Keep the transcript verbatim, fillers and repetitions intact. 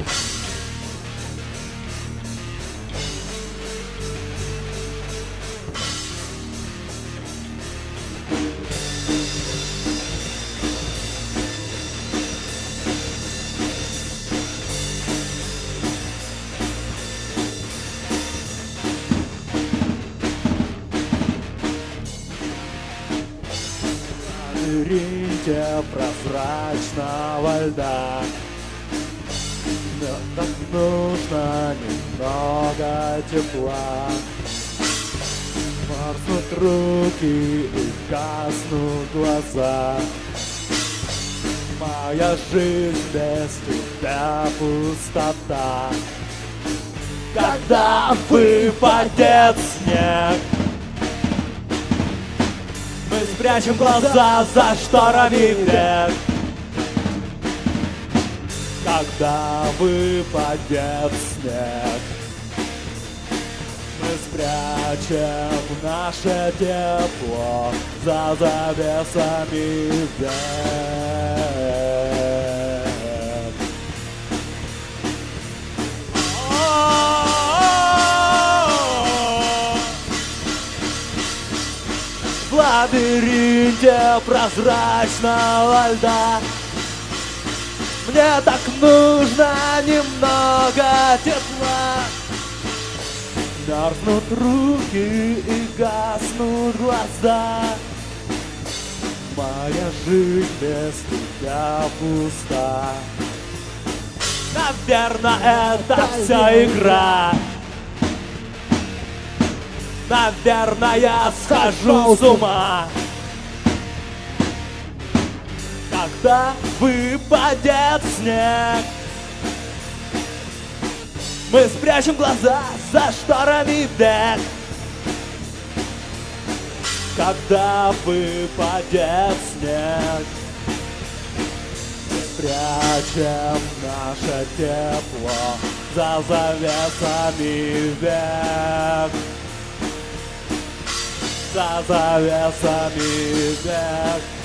В лабиринте прозрачного льда мне так нужно немного тепла. Мерзнут руки и гаснут глаза. Моя жизнь без тебя пустота. Когда выпадет снег, мы спрячем глаза за шторами век. Когда выпадет снег, мы спрячем наше тепло за завесами век. В лабиринте прозрачного льда мне так нужно немного тепла. Мерзнут руки и гаснут глаза. Моя жизнь без тебя пуста. Наверное, это вся игра. Наверное, я схожу с ума. Когда выпадет снег, мы спрячем глаза за шторами век. Когда выпадет снег, мы спрячем наше тепло за завесами век. За завесами век.